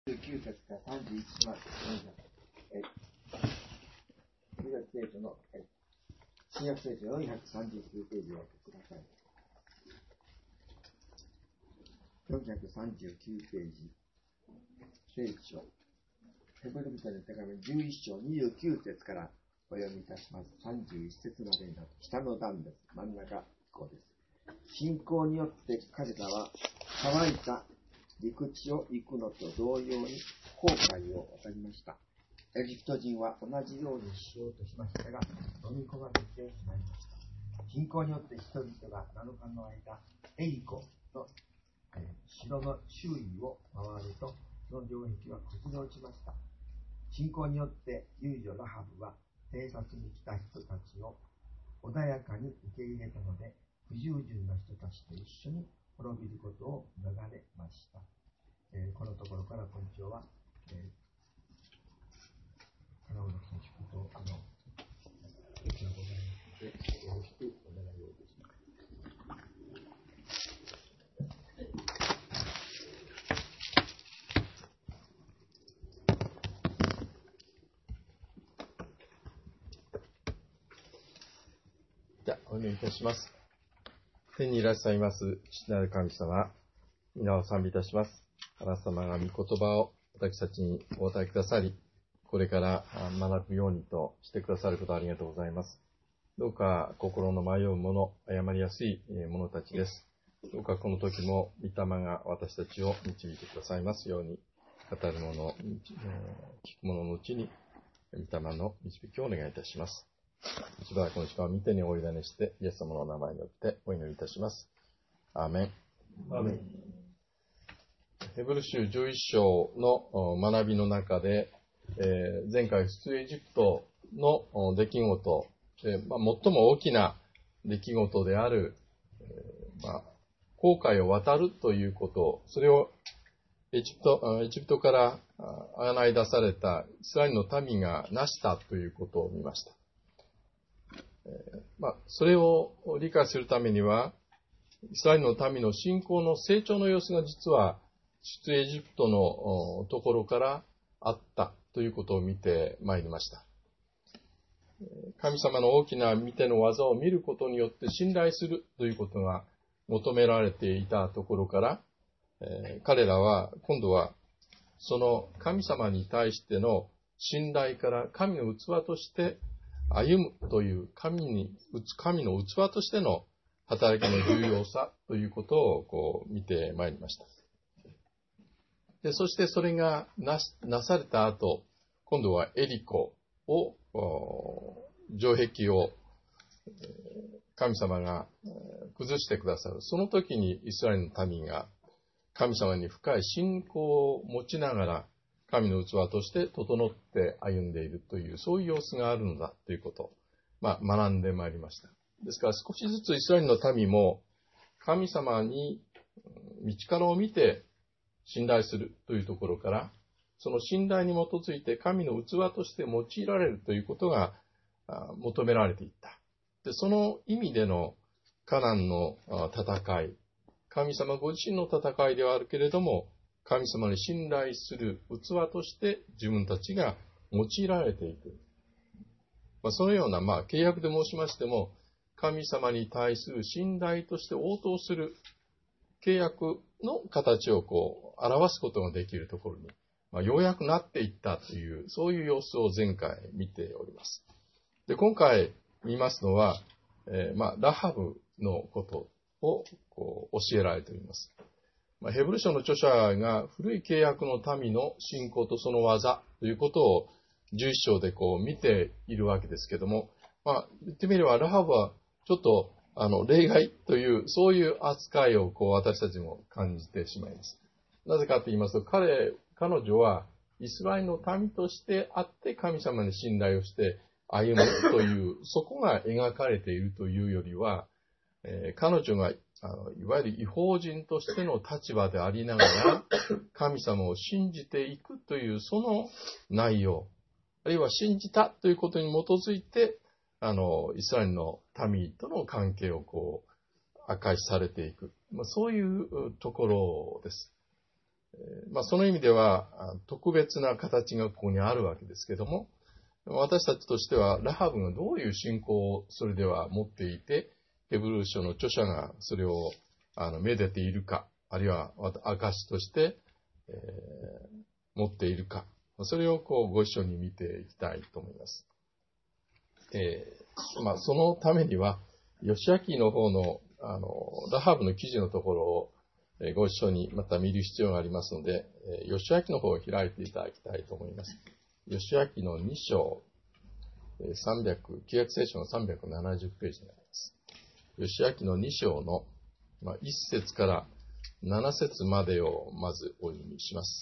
29節から31まで新約聖書の新約聖書439ページをお開けください。439ページ、聖書ヘブル人の手紙11章29節からお読みいたします。31節までになる下の段です。真ん中以降です。信仰によって彼らは乾いた陸地を行くのと同様に航海を渡りました。エジプト人は同じようにしようとしましたが、飲み込まれてしまいました。信仰によって人々が7日の間、エリコの城の周囲を回ると、その城壁は崩れ落ちました。信仰によって遊女ラハブは偵察に来た人たちを穏やかに受け入れたので、不従順な人たちと一緒に滅びることを逃れました。このところから今朝は、金浦選手ことございますので、よろしくお願いをいたします。 じゃあ、お願いいたします。天にいらっしゃいます父なる神様、皆を賛美いたします。あなた様が御言葉を私たちにお与えくださり、これから学ぶようにとしてくださることありがとうございます。どうか心の迷う者、誤りやすい者たちです。どうかこの時も御霊が私たちを導いてくださいますように、語る者、聞く者のうちに御霊の導きをお願いいたします。しばらくの時間を見てにお委ねして、イエス様の名前によってお祈りいたします。アーメン。 アーメン。 ヘブル書11章の学びの中で、前回出エジプトの出来事、最も大きな出来事である、航海を渡るということ、それをエジプトから贖い出されたイスラエルの民が成したということを見ました。それを理解するためには、イスラエルの民の信仰の成長の様子が実は出エジプトのところからあったということを見てまいりました。神様の大きな御手の技を見ることによって信頼するということが求められていたところから、彼らは今度はその神様に対しての信頼から神の器として歩むという神の器としての働きの重要さということを見てまいりました。で、そしてそれがなされた後、今度はエリコを、城壁を神様が崩してくださる。その時にイスラエルの民が神様に深い信仰を持ちながら神の器として整って歩んでいるという、そういう様子があるのだということを、学んでまいりました。ですから少しずつイスラエルの民も神様に道からを見て信頼するというところから、その信頼に基づいて神の器として用いられるということが求められていった。で、その意味でのカナンの戦い、神様ご自身の戦いではあるけれども、神様に信頼する器として自分たちが用いられていく。そのような、契約で申しましても、神様に対する信頼として応答する契約の形を表すことができるところに、ようやくなっていったという、そういう様子を前回見ております。で、今回見ますのは、ラハブのことを教えられております。ヘブル書の著者が古い契約の民の信仰とその技ということを11章で見ているわけですけども、言ってみればラハブはちょっと例外という、そういう扱いを私たちも感じてしまいます。なぜかと言いますと、彼女はイスラエルの民としてあって神様に信頼をして歩むという、そこが描かれているというよりは、彼女がいわゆる異邦人としての立場でありながら神様を信じていくというその内容、あるいは信じたということに基づいてイスラエルの民との関係を明かしされていく、そういうところです。 その意味では特別な形がここにあるわけですけども、私たちとしてはラハブがどういう信仰をそれでは持っていて、ヘブル書の著者がそれをめでているか、あるいは証として、持っているか、それをご一緒に見ていきたいと思います。そのためには、ヨシア記の方のラハブの記事のところをご一緒にまた見る必要がありますので、ヨシア記の方を開いていただきたいと思います。ヨシア記の2章、旧約聖書の370ページになります。ヨシア記の2章の1節から7節までをまずお読みします。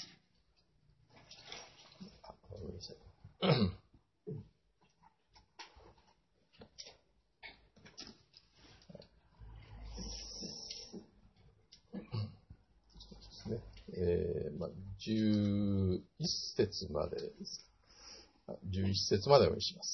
ごめんなさい。11節までです。11節までお読みします。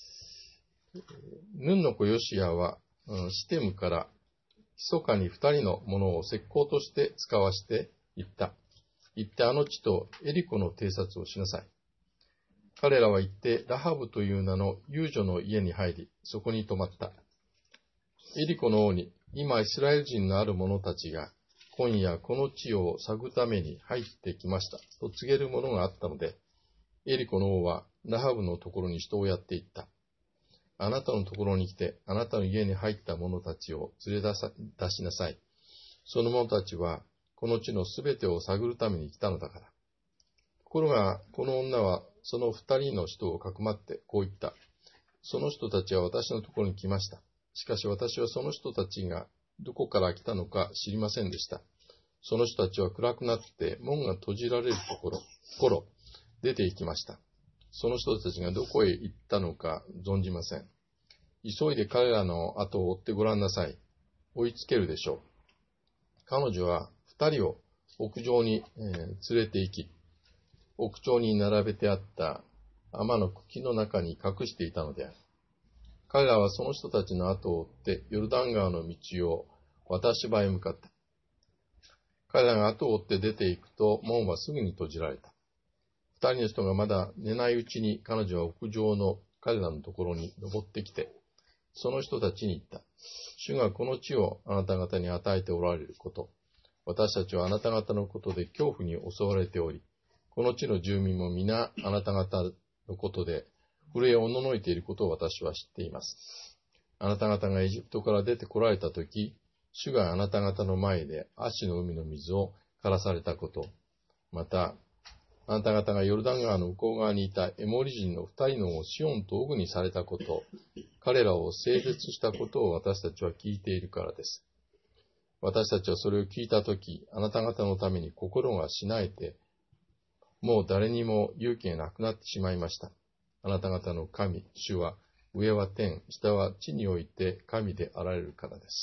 ヌンの子ヨシアは、シテムから密かに2人の者を石膏として使わして行った。行ってあの地とエリコの偵察をしなさい。彼らは行ってラハブという名の遊女の家に入り、そこに泊まった。エリコの王に、今イスラエル人のある者たちが、今夜この地を探るために入ってきましたと告げるものがあったので、エリコの王はラハブのところに人をやって行った。あなたのところに来て、あなたの家に入った者たちを連れ出しなさい。その者たちは、この地のすべてを探るために来たのだから。ところが、この女はその二人の人をかくまってこう言った。その人たちは私のところに来ました。しかし私はその人たちがどこから来たのか知りませんでした。その人たちは暗くなって門が閉じられる頃、出て行きました。その人たちがどこへ行ったのか存じません。急いで彼らの後を追ってごらんなさい。追いつけるでしょう。彼女は二人を屋上に連れて行き、屋上に並べてあった天の茎の中に隠していたのである。彼らはその人たちの後を追ってヨルダン川の道を渡し場へ向かった。彼らが後を追って出て行くと門はすぐに閉じられた。二人の人がまだ寝ないうちに彼女は屋上の彼らのところに登ってきて、その人たちに言った。主がこの地をあなた方に与えておられること、私たちはあなた方のことで恐怖に襲われており、この地の住民も皆あなた方のことで震えおののいていることを私は知っています。あなた方がエジプトから出てこられたとき、主があなた方の前でアシの海の水を枯らされたこと、また、あなた方がヨルダン川の向こう側にいたエモリ人の二人のをシオンとオグにされたこと、彼らを整絶したことを私たちは聞いているからです。私たちはそれを聞いたとき、あなた方のために心がしなえて、もう誰にも勇気がなくなってしまいました。あなた方の神、主は、上は天、下は地において神であられるからです。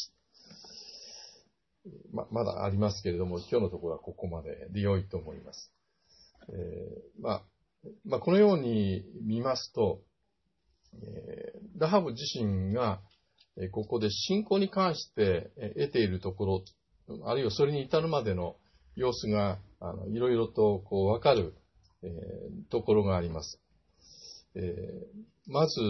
まだありますけれども、今日のところはここまでで良いと思います。このように見ますと、ラハブ自身がここで信仰に関して得ているところ、あるいはそれに至るまでの様子がいろいろとわかるところがあります。まず、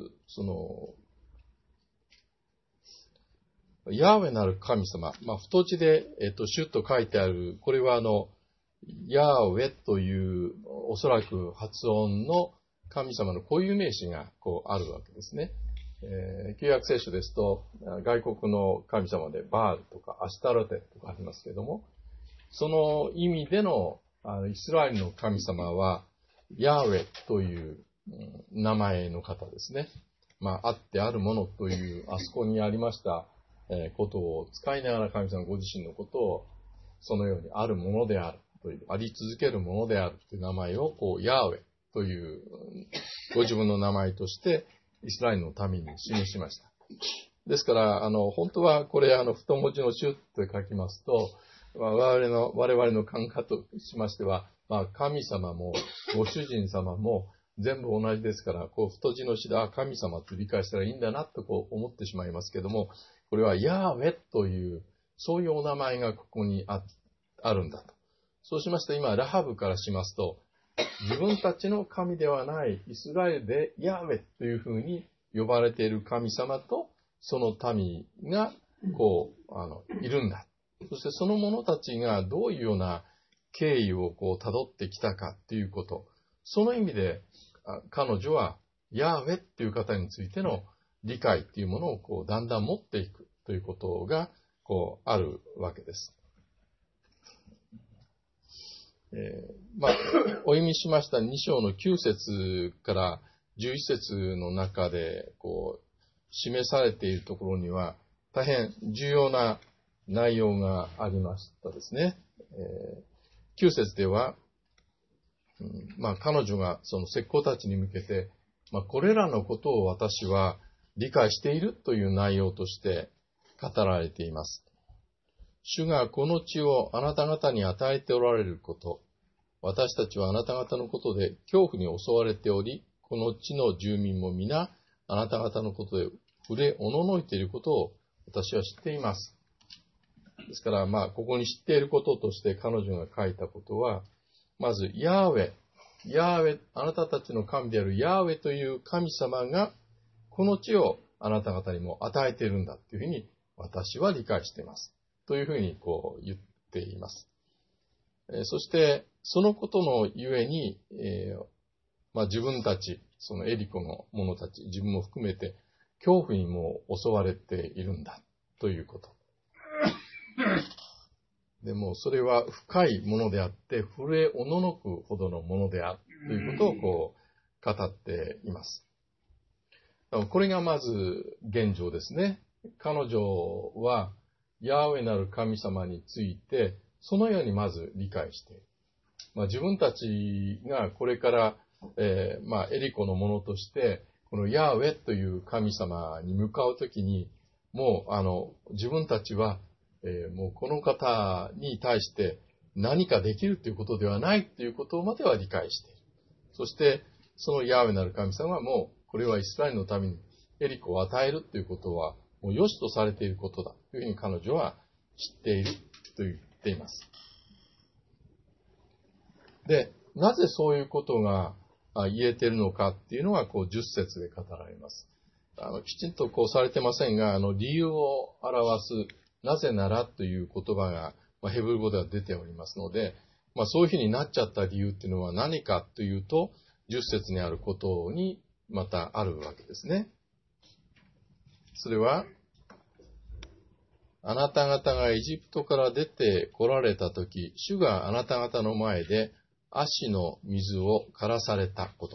ヤーウェなる神様、太字で、主と書いてある、これはヤーウェというおそらく発音の神様の固有名詞があるわけですね。旧約聖書ですと外国の神様でバールとかアシュタロテとかありますけれども、その意味でのイスラエルの神様はヤーウェという名前の方ですね。あってあるものというあそこにありましたことを使いながら神様ご自身のことをそのようにあるものであるという、あり続けるものであるという名前をヤーウェというご自分の名前としてイスラエルの民に示しました。ですから本当はこれ太文字の主って書きますと、我々の感覚としましては、神様もご主人様も全部同じですから、太字の詩で神様と理解したらいいんだなと思ってしまいますけども、これはヤーウェというそういうお名前がここにあるんだと。 そうしましたら今、ラハブからしますと、自分たちの神ではないイスラエルでヤーウェというふうに呼ばれている神様とその民がいるんだ。そしてその者たちがどういうような経緯を辿ってきたかということ。その意味で彼女はヤーウェという方についての理解というものをだんだん持っていくということがあるわけです。お読みしました2章の9節から11節の中で示されているところには大変重要な内容がありましたですね。9節では、彼女がその石膏たちに向けて、これらのことを私は理解しているという内容として語られています。主がこの地をあなた方に与えておられること、私たちはあなた方のことで恐怖に襲われており、この地の住民も皆あなた方のことで触れおののいていることを私は知っています。ですから、ここに知っていることとして彼女が書いたことは、まず、ヤーウェ、あなたたちの神であるヤーウェという神様が、この地をあなた方にも与えているんだというふうに私は理解しています。というふうに言っています。そして、そのことのゆえに、自分たち、そのエリコの者たち、自分も含めて、恐怖にも襲われているんだということ。でもそれは深いものであって、震えおののくほどのものであるということを語っています。これがまず現状ですね。彼女はヤーウェなる神様について、そのようにまず理解している。自分たちがこれから、エリコのものとして、このヤーウェという神様に向かうときに、もう自分たちは、もうこの方に対して何かできるということではないということまでは理解している。そして、そのヤーウェなる神様はもう、これはイスラエルのためにエリコを与えるということは、もう良しとされていることだというふうに彼女は知っていると言っています。で、なぜそういうことが言えているのかっていうのが10節で語られます。きちんとされてませんが、理由を表すなぜならという言葉がヘブル語では出ておりますので、そういうふうになっちゃった理由っていうのは何かというと、10節にあることにまたあるわけですね。それは、あなた方がエジプトから出て来られたとき、主があなた方の前で足の水を枯らされたこと。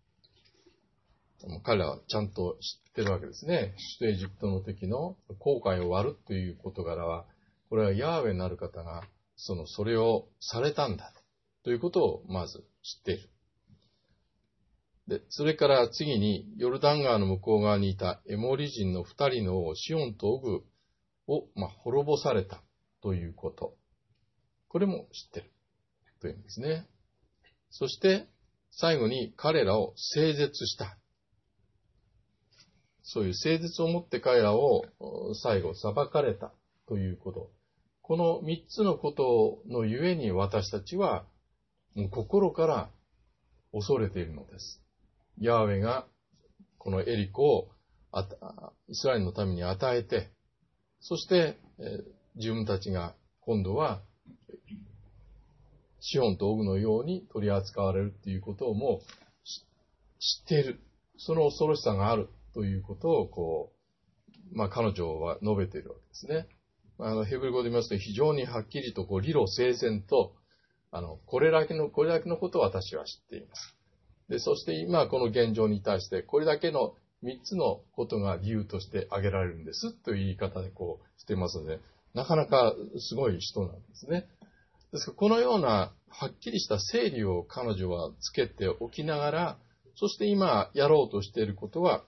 彼らはちゃんと知ってるわけですね。出エジプトの時の航海を割るという事柄は、これはヤーウェなる方がそれをされたんだということをまず知っている。で、それから次にヨルダン川の向こう側にいたエモリ人の2人の王シオンとオグを、滅ぼされたということ。これも知ってるというんですね。そして最後に彼らを整絶した。そういう誠実をもって彼らを最後裁かれたということ。この3つのことのゆえに私たちはもう心から恐れているのです。ヤーウェがこのエリコをイスラエルのために与えて、そして自分たちが今度はシオンとオグのように取り扱われるということをもう知っている。その恐ろしさがある。ということを彼女は述べているわけですね。ヘブル語で言いますと非常にはっきりと理路整然とこれだけのことを私は知っています。で、そして今この現状に対してこれだけの3つのことが理由として挙げられるんですという言い方でしてますので、なかなかすごい人なんですね。ですからこのようなはっきりした整理を彼女はつけておきながら、そして今やろうとしていることは、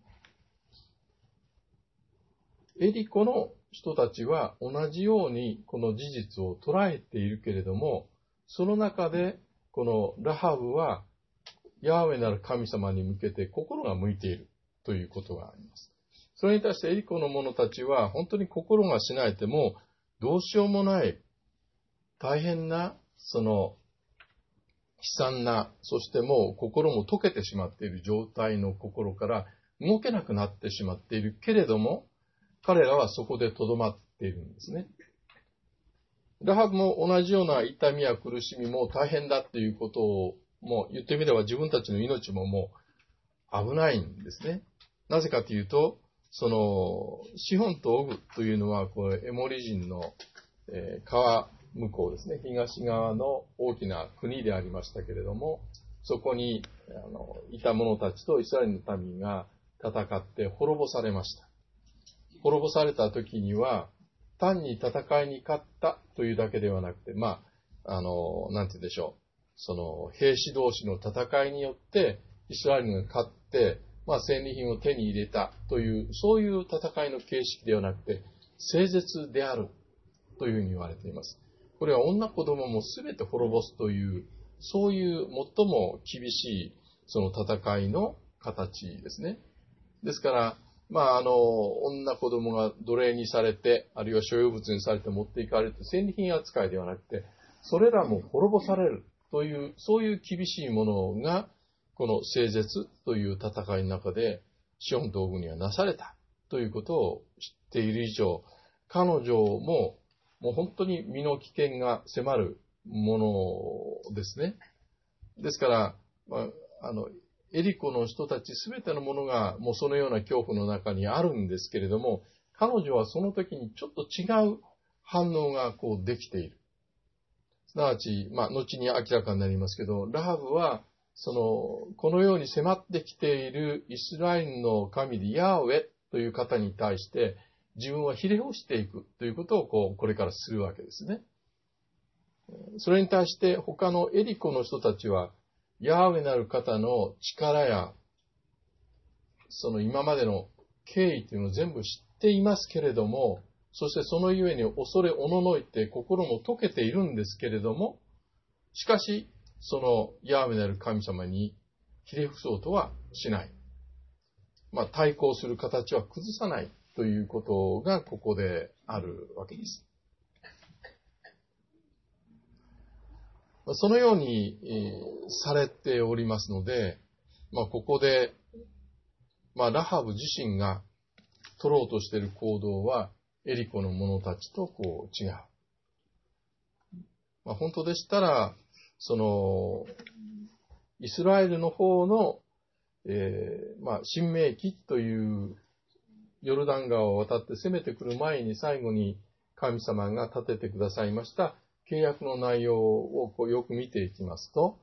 エリコの人たちは同じようにこの事実を捉えているけれども、その中でこのラハブはヤーウェなる神様に向けて心が向いているということがあります。それに対してエリコの者たちは本当に心がしないてもどうしようもない大変なその悲惨な、そしてもう心も溶けてしまっている状態の心から動けなくなってしまっているけれども、彼らはそこで留まっているんですね。ラハブも同じような痛みや苦しみも大変だっていうことを、もう言ってみれば自分たちの命ももう危ないんですね。なぜかというと、その、シホンとオグというのは、これエモリ人の、川向こうですね、東側の大きな国でありましたけれども、そこにいた者たちとイスラエルの民が戦って滅ぼされました。滅ぼされた時には、単に戦いに勝ったというだけではなくて、なんて言うんでしょう。その兵士同士の戦いによってイスラエルが勝って、戦利品を手に入れたという、そういう戦いの形式ではなくて、聖絶であるというふうに言われています。これは女子供もすべて滅ぼすという、そういう最も厳しいその戦いの形ですね。ですから、女子供が奴隷にされて、あるいは所有物にされて持っていかれると戦利品扱いではなくて、それらも滅ぼされるという、そういう厳しいものが、この聖絶という戦いの中で、シオンとオグにはなされたということを知っている以上、彼女も、もう本当に身の危険が迫るものですね。ですから、エリコの人たちすべてのものがもうそのような恐怖の中にあるんですけれども、彼女はその時にちょっと違う反応がこうできている。すなわち、後に明らかになりますけど、ラハブは、このように迫ってきているイスラエルの神でヤーウェという方に対して、自分はひれ伏していくということをこれからするわけですね。それに対して他のエリコの人たちは、ヤーウェなる方の力や、その今までの経緯というのを全部知っていますけれども、そしてそのゆえに恐れおののいて心も溶けているんですけれども、しかし、そのヤーウェなる神様にひれ伏そうとはしない。対抗する形は崩さないということがここであるわけです。そのようにされておりますので、ここで、ラハブ自身が取ろうとしている行動は、エリコの者たちと違う。本当でしたら、イスラエルの方の、新明記というヨルダン川を渡って攻めてくる前に最後に神様が立ててくださいました契約の内容をよく見ていきますと、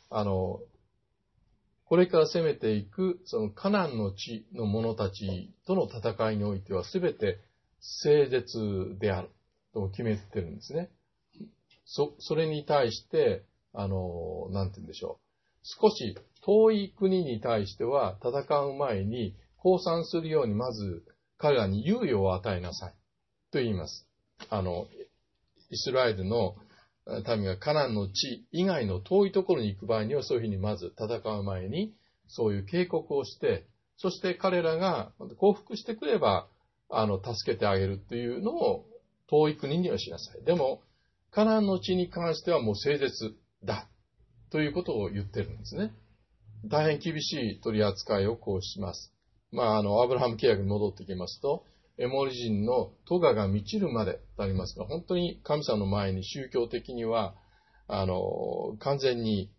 これから攻めていくそのカナンの地の者たちとの戦いにおいては全て聖絶であると決めてるんですね。それに対して、なんて言うんでしょう。少し遠い国に対しては戦う前に降参するようにまず彼らに猶予を与えなさいと言います。イスラエルの民がカナンの地以外の遠いところに行く場合にはそういうふうにまず戦う前にそういう警告をして、そして彼らが降伏してくれば助けてあげるというのを遠い国にはしなさい。でもカナンの地に関してはもう聖絶だということを言ってるんですね。大変厳しい取り扱いをします。アブラハム契約に戻ってきますと、エモリ人のトガが満ちるまでとありますが、本当に神様の前に宗教的には、完全に、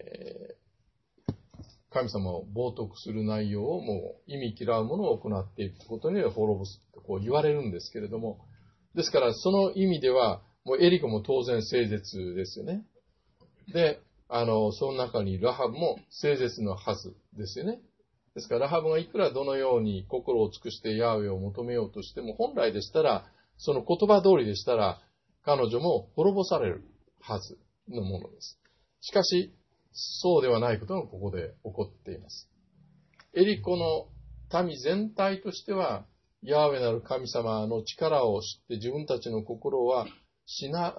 神様を冒涜する内容をもう意味嫌うものを行っていくことには滅ぼすと言われるんですけれども、ですからその意味では、もうエリコも当然聖絶ですよね。で、その中にラハブも聖絶のはずですよね。ですからラハブがいくらどのように心を尽くしてヤーウェを求めようとしても、本来でしたら、その言葉通りでしたら、彼女も滅ぼされるはずのものです。しかし、そうではないことがここで起こっています。エリコの民全体としては、ヤーウェなる神様の力を知って自分たちの心はしな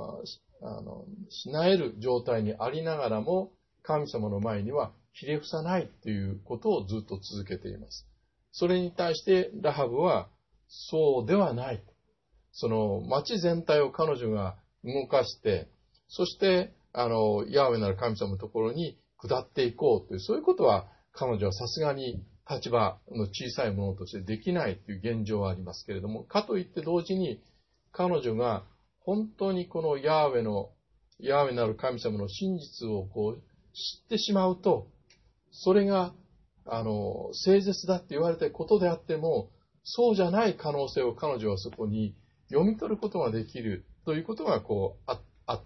える状態にありながらも、神様の前にはひれ伏さないということをずっと続けています。それに対してラハブはそうではない。その町全体を彼女が動かして、 そして、ヤーウェなる神様のところに下っていこうという、そういうことは彼女はさすがに立場の小さいものとしてできないという現状はありますけれども、かといって同時に彼女が本当にこのヤーウェなる神様の真実を知ってしまうと、それが誠実だって言われたことであっても、そうじゃない可能性を彼女はそこに読み取ることができるということがあった。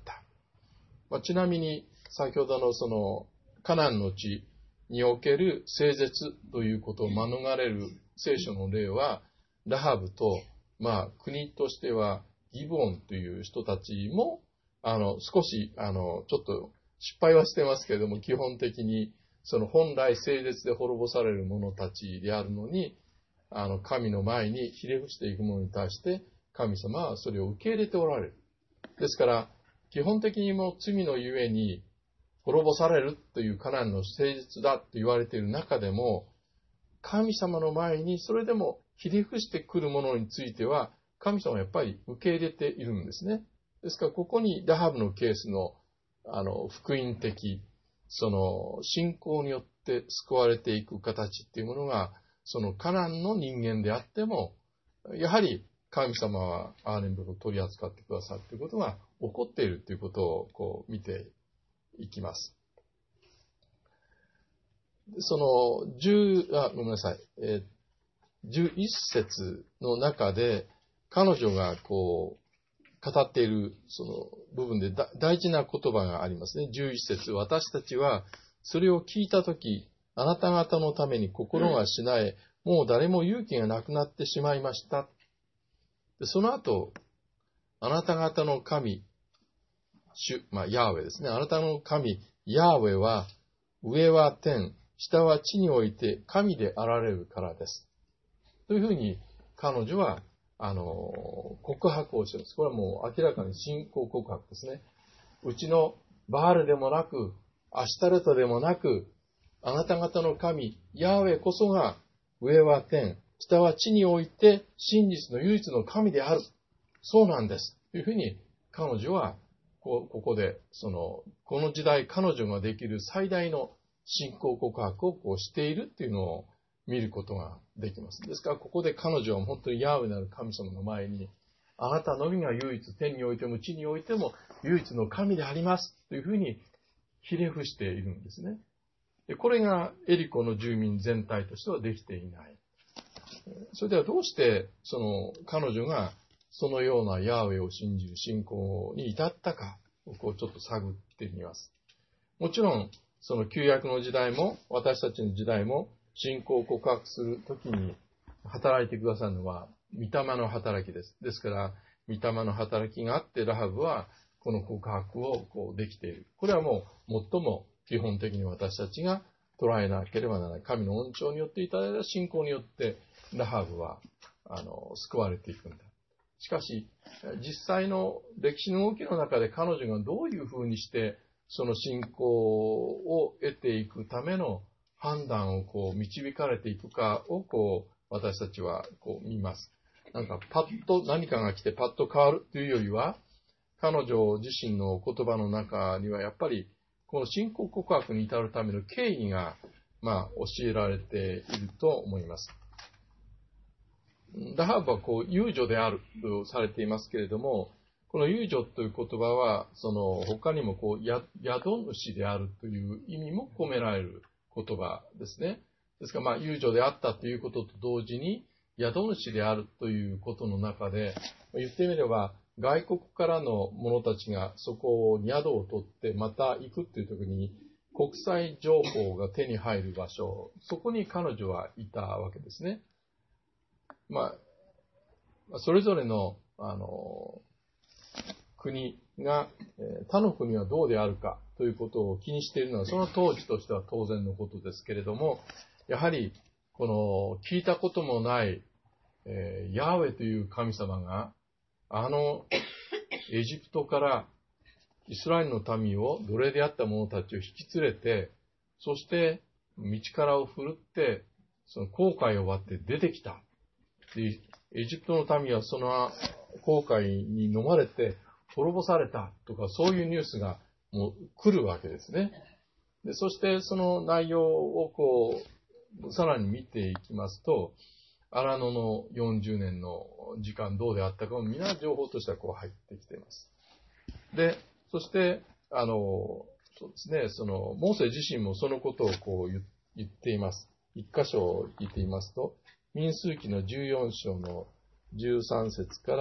ちなみに先ほどのそのカナンの地における誠実ということを免れる聖書の例は、ラハブと、国としてはギブオンという人たちも、少し、ちょっと失敗はしてますけれども、基本的に、その本来誠実で滅ぼされる者たちであるのに、神の前にひれ伏していく者に対して、神様はそれを受け入れておられる。ですから、基本的にも罪のゆえに、滅ぼされるというカナンの誠実だと言われている中でも、神様の前にそれでもひれ伏してくるものについては、神様はやっぱり受け入れているんですね。ですからここにラハブのケースの、福音的、その信仰によって救われていく形っていうものが、そのカナンの人間であっても、やはり神様は憐れみ深く取り扱ってくださるということが起こっているということを見ていきます。その11節の中で彼女が語っているその部分で大事な言葉がありますね。11節、私たちはそれを聞いたとき、あなた方のために心がしなえ、もう誰も勇気がなくなってしまいました。でその後、あなた方の神、ヤーウェですね。あなたの神、ヤーウェは、上は天、下は地において神であられるからです。というふうに彼女は、告白をしています。これはもう明らかに信仰告白ですね。うちのバールでもなく、アシュタレトでもなく、あなた方の神、ヤーウェこそが、上は天、下は地において真実の唯一の神である。そうなんです。というふうに彼女は、ここで、この時代彼女ができる最大の信仰告白をしているっていうのを見ることができます。ですから、ここで彼女は本当にヤーウェなる神様の前に、あなたのみが唯一、天においても地においても唯一の神でありますというふうにひれ伏しているんですね。でこれがエリコの住民全体としてはできていない。それではどうして彼女がそのようなヤーウェを信じる信仰に至ったかをちょっと探ってみます。もちろん、その旧約の時代も私たちの時代も信仰を告白するときに働いてくださるのは御霊の働きです。ですから、御霊の働きがあってラハブはこの告白をできている。これはもう最も基本的に私たちが捉えなければならない。神の恩寵によっていただいた信仰によってラハブは救われていくんだ。しかし、実際の歴史の動きの中で彼女がどういうふうにしてその信仰を得ていくための判断を導かれていくかを私たちは見ます。なんかパッと何かが来てパッと変わるというよりは、彼女自身の言葉の中にはやっぱりこの信仰告白に至るための経緯が教えられていると思います。ラハブは遊女であるとされていますけれども、この遊女という言葉は、他にも宿主であるという意味も込められる言葉ですね。ですから、遊女であったということと同時に、宿主であるということの中で、言ってみれば、外国からの者たちがそこに宿を取ってまた行くという時に、国際情報が手に入る場所、そこに彼女はいたわけですね。それぞれの、国が、他の国はどうであるかということを気にしているのは、その当時としては当然のことですけれども、やはり、聞いたこともない、ヤーウェという神様が、エジプトからイスラエルの民を奴隷であった者たちを引き連れて、そして道からを振るって、その航海を割って出てきた。でエジプトの民はその航海に飲まれて滅ぼされたとか、そういうニュースがもう来るわけですね。で、そしてその内容をさらに見ていきますと、荒野の40年の時間どうであったかも皆情報としては入ってきています。で、そして、そうですね、モーセ自身もそのことを言っています。一箇所を言っていますと、民数記の14章の13節から、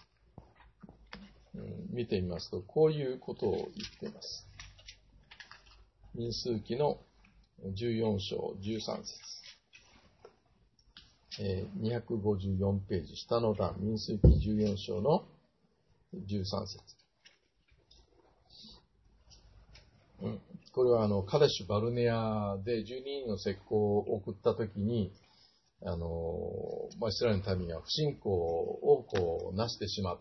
見てみますと、こういうことを言っています。民数記の14章13節。254ページ、下の段、民数記14章の13節。これはカデシュ・バルネアで12人の石膏を送ったときに、イスラエルの民が不信仰をなしてしまって、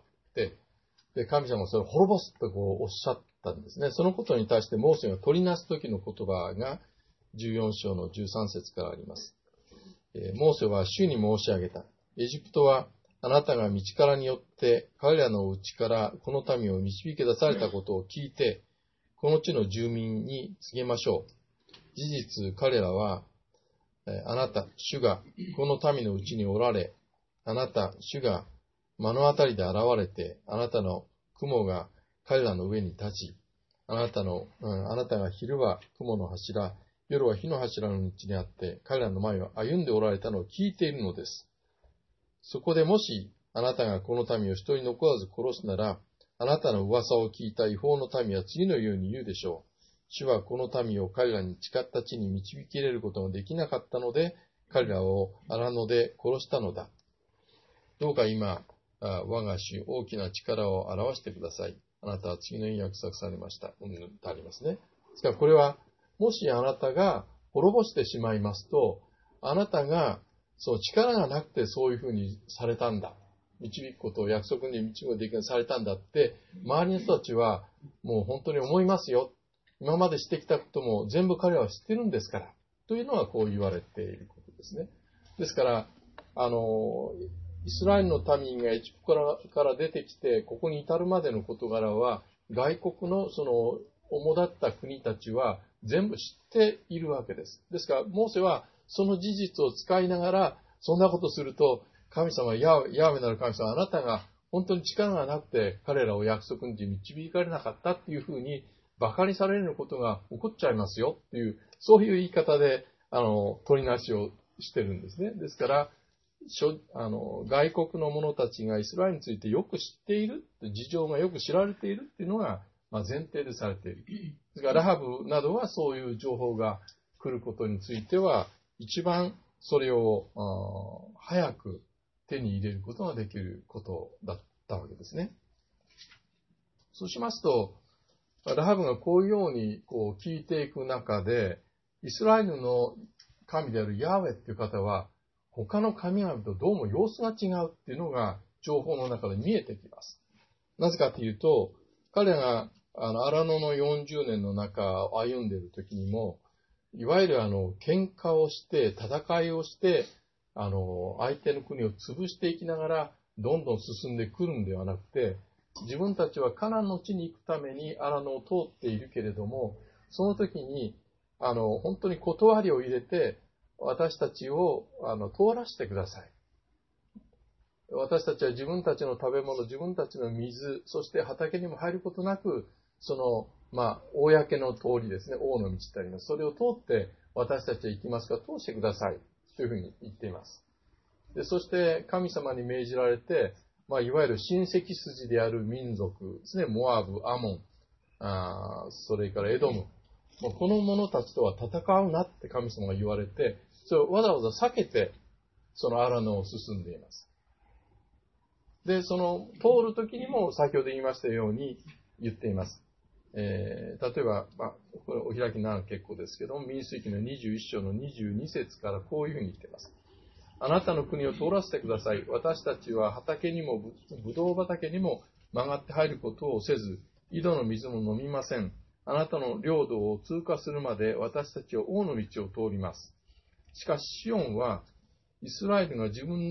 で、神様はそれを滅ぼすとおっしゃったんですね。そのことに対してモーセが取りなすときの言葉が14章の13節からあります。モーセは主に申し上げた。エジプトはあなたが道からによって彼らのうちからこの民を導き出されたことを聞いて、この地の住民に告げましょう。事実彼らは、あなた、主がこの民のうちにおられ、あなた、主が目の当たりで現れて、あなたの雲が彼らの上に立ち、あなたが昼は雲の柱、夜は火の柱の道にあって、彼らの前を歩んでおられたのを聞いているのです。そこでもし、あなたがこの民を一人残らず殺すなら、あなたの噂を聞いた違法の民は次のように言うでしょう。主はこの民を彼らに誓った地に導き入れることができなかったので、彼らを荒野で殺したのだ。どうか今、我が主、大きな力を表してください。あなたは次のように約束されました。とありますね。ですからこれは、もしあなたが滅ぼしてしまいますと、あなたがそう力がなくてそういうふうにされたんだ。導くことを約束に導くことができなくされたんだって、周りの人たちはもう本当に思いますよ。今までしてきたことも全部彼らは知ってるんですから。というのはこう言われていることですね。ですから、イスラエルの民がエジプトから出てきて、ここに至るまでの事柄は、外国の主だった国たちは全部知っているわけです。ですから、モーセはその事実を使いながら、そんなことすると、神様、ヤーウェなる神様、あなたが本当に力がなくて彼らを約束に導かれなかったっていうふうに馬鹿にされることが起こっちゃいますよっていう、そういう言い方で、取りなしをしてるんですね。ですから、外国の者たちがイスラエルについてよく知っている、事情がよく知られているっていうのが、前提でされている。ですから、ラハブなどはそういう情報が来ることについては、一番それを早く手に入れることができることだったわけですね。そうしますと、ラハブがこういうように聞いていく中で、イスラエルの神であるヤーウェっていう方は、他の神々とどうも様子が違うっていうのが情報の中で見えてきます。なぜかというと、彼らが荒野の40年の中を歩んでいる時にも、いわゆる喧嘩をして、戦いをして、相手の国を潰していきながら、どんどん進んでくるんではなくて、自分たちはカナンの地に行くために荒野を通っているけれども、その時に、本当に断りを入れて、私たちを通らせてください。私たちは自分たちの食べ物、自分たちの水、そして畑にも入ることなく、公の通りですね、王の道ってあります。それを通って私たちは行きますから通してください。というふうに言っています。で、そして神様に命じられて、いわゆる親戚筋である民族ですね、モアブ、アモン、それからエドム。この者たちとは戦うなって神様が言われて、それをわざわざ避けて、その荒野を進んでいます。で、通る時にも先ほど言いましたように言っています。例えば、これお開きなら結構ですけども、民数記の21章の22節からこういうふうに言っています。あなたの国を通らせてください。私たちは畑にもぶどう畑にも曲がって入ることをせず、井戸の水も飲みません。あなたの領土を通過するまで私たちは王の道を通ります。しかしシオンはイスラエルが自分の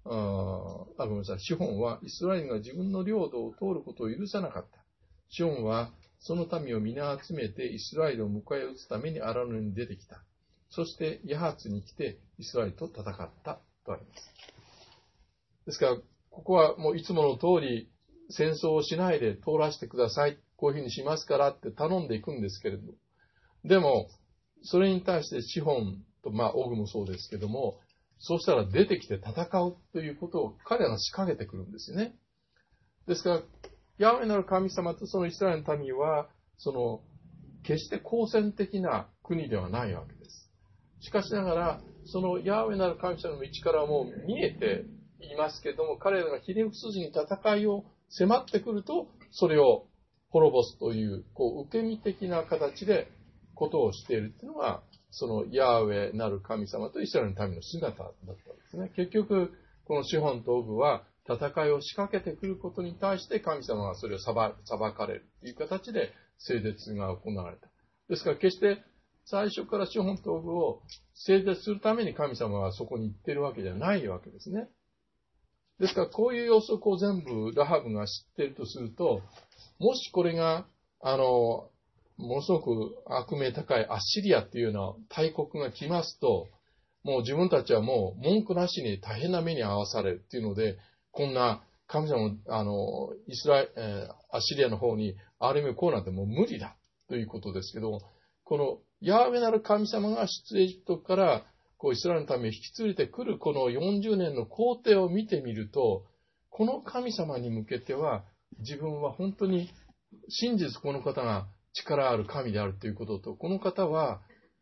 ごめんなさい、シホンはイスラエルが自分の領土を通ることを許さなかった。シホンはその民を皆集めてイスラエルを迎え撃つためにアラノに出てきた。そしてヤハツに来てイスラエルと戦ったとあります。ですから、ここはもういつもの通り戦争をしないで通らせてください。こういうふうにしますからって頼んでいくんですけれども。でも、それに対してシホンと、オグもそうですけども、そうしたら出てきて戦うということを彼らが仕掛けてくるんですよね。ですから、ヤハウェなる神様とそのイスラエルの民は、決して好戦的な国ではないわけです。しかしながら、そのヤハウェなる神様の道からもう見えていますけれども、彼らがひれ伏すずに戦いを迫ってくると、それを滅ぼすという、受け身的な形でことをしているというのが、そのヤーウェなる神様とイスラエルの民の姿だったんですね。結局、このシホンとオグは戦いを仕掛けてくることに対して神様がそれを裁かれるという形で聖絶が行われた。ですから決して最初からシホンとオグを聖絶するために神様はそこに行っているわけじゃないわけですね。ですからこういう様子を全部ラハブが知っているとすると、もしこれが、ものすごく悪名高いアッシリアっていうような大国が来ますと、もう自分たちはもう文句なしに大変な目に遭わされるっていうので、こんな神様のアッシリアの方にある意味こうなんてもう無理だということですけど、このヤーウェなる神様が出エジプトからイスラエルのために引き連れてくるこの40年の工程を見てみると、この神様に向けては自分は本当に真実この方が力ある神であるということと、この方は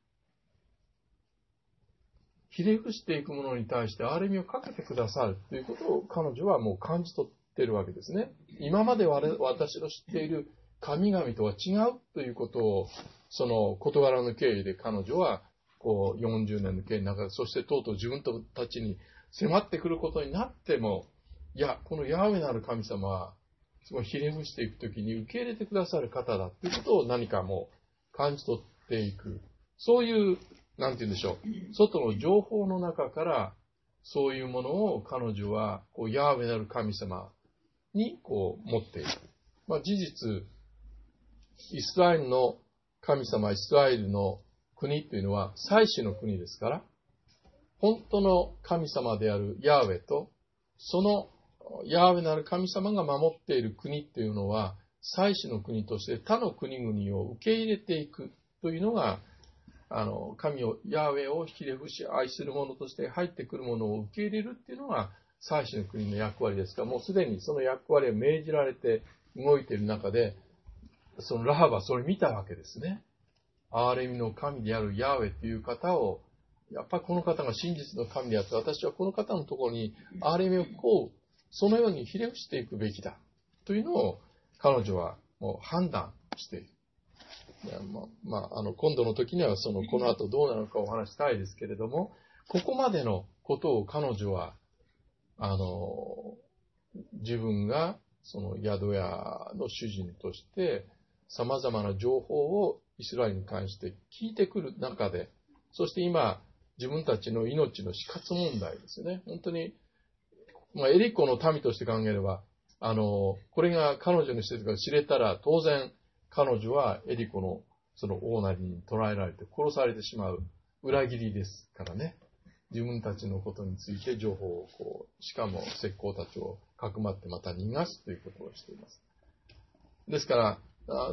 ひれ伏していくものに対して憐れみをかけてくださるということを彼女はもう感じ取っているわけですね。今まで私の知っている神々とは違うということを、その事柄の経緯で彼女は40年の経緯の中で、そしてとうとう自分たちに迫ってくることになっても、いや、このヤーウェなる神様は、ひれ伏していくときに受け入れてくださる方だということを何かもう感じ取っていく。そういう、なんて言うんでしょう。外の情報の中から、そういうものを彼女は、ヤーウェなる神様に持っている。事実、イスラエルの神様、イスラエルの国というのは、祭司の国ですから、本当の神様であるヤーウェと、そのヤーウェなる神様が守っている国というのは、祭司の国として他の国々を受け入れていくというのが、神を、ヤーウェをひれ伏し愛する者として入ってくるものを受け入れるっていうのが、祭司の国の役割ですから、もうすでにその役割を命じられて動いている中で、そのラハブはそれを見たわけですね。憐れみの神であるヤーウェという方を、やっぱりこの方が真実の神であって、私はこの方のところに憐れみをそのようにひれ伏していくべきだ。というのを彼女はもう判断している。今度の時にはこの後どうなのかお話したいですけれども、ここまでのことを彼女は、自分がその宿屋の主人として様々な情報をイスラエルに関して聞いてくる中で、そして今自分たちの命の死活問題ですよね。本当に、エリコの民として考えれば、これが彼女の施設が知れたら当然彼女はエリコのその大なりに捕らえられて殺されてしまう裏切りですからね。自分たちのことについて情報をしかも石膏たちをかくまってまた逃がすということをしています。ですから、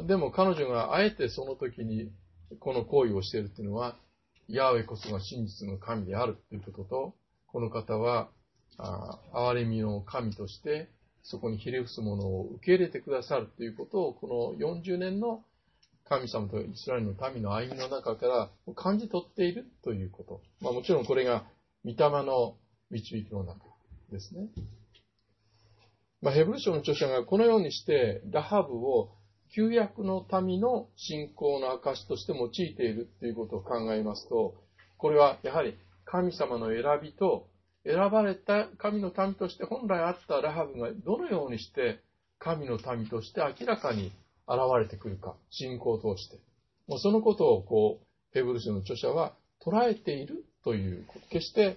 でも彼女があえてその時にこの行為をしているというのは、ヤーウェこそが真実の神であるということと、この方は憐れみの神としてそこにひれ伏すものを受け入れてくださるということを、この40年の神様とイスラエルの民の歩みの中から感じ取っているということ。もちろんこれが御霊の導きの中ですね。ヘブル書の著者がこのようにしてラハブを旧約の民の信仰の証として用いているということを考えますと、これはやはり神様の選びと選ばれた神の民として本来あったラハブがどのようにして神の民として明らかに現れてくるか、信仰を通して。そのことをヘブル書の著者は捉えているということ。決して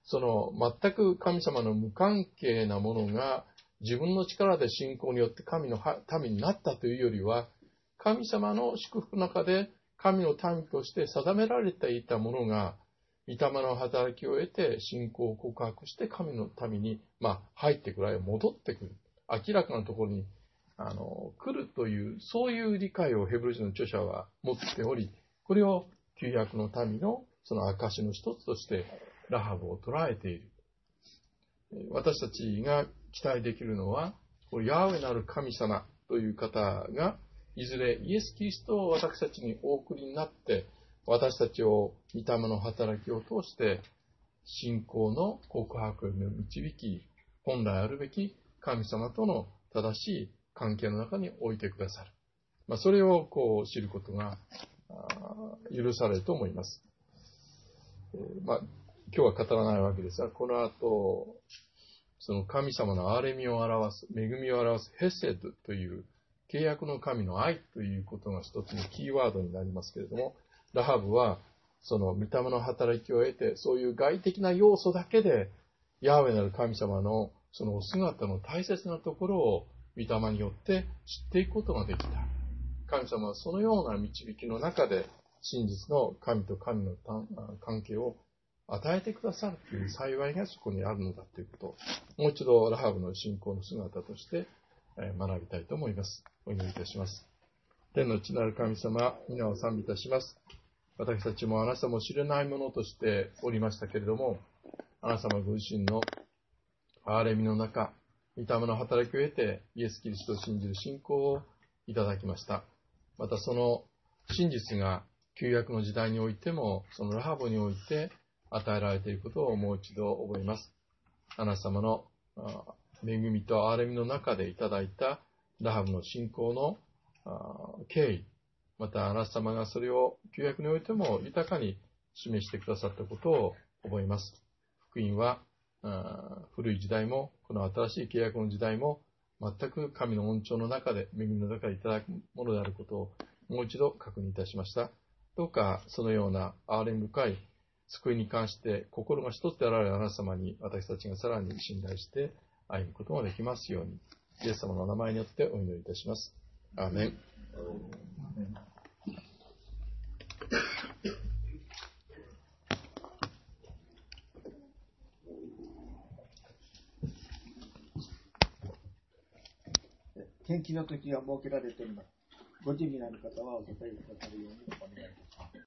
その全く神様の無関係なものが自分の力で信仰によって神の民になったというよりは、神様の祝福の中で神の民として定められていたものが、御霊の働きを得て信仰を告白して神の民に、入ってくる、あるいは戻ってくる。明らかなところに来るという、そういう理解をヘブル人の著者は持っており、これを旧約の民のその証の一つとしてラハブを捉えている。私たちが期待できるのは、ヤーウェなる神様という方が、いずれイエス・キリストを私たちにお送りになって、私たちを御霊の働きを通して、信仰の告白に導き、本来あるべき神様との正しい関係の中に置いてくださる。それを知ることが許されると思います。今日は語らないわけですが、この後、その神様の憐れみを表す、恵みを表すヘセドという契約の神の愛ということが一つのキーワードになりますけれども、ラハブはその御霊の働きを得て、そういう外的な要素だけで、ヤーウェなる神様のそのお姿の大切なところを御霊によって知っていくことができた。神様はそのような導きの中で、真実の神と神の関係を与えてくださるという幸いがそこにあるのだということを、もう一度ラハブの信仰の姿として学びたいと思います。お祈りいたします。天の地なる神様、皆を賛美いたします。私たちもあなた様を知れないものとしておりましたけれども、あなた様ご自身の憐れみの中、御霊の働きを得てイエス・キリストを信じる信仰をいただきました。またその真実が旧約の時代においても、そのラハブにおいて与えられていることをもう一度覚えます。あなた様の恵みと憐れみの中でいただいたラハブの信仰の経緯、またあなた様がそれを旧約においても豊かに示してくださったことを覚えます。福音は古い時代もこの新しい契約の時代も全く神の恩寵の中で、恵みの中でいただくものであることをもう一度確認いたしました。どうかそのような憐れみ深い救いに関して心が一つであられるあなた様に私たちがさらに信頼して歩むことができますように、イエス様の名前によってお祈りいたします。アーメン。 献金の時が設けられております。ご準備のある方はお答えくださるようにお願いします。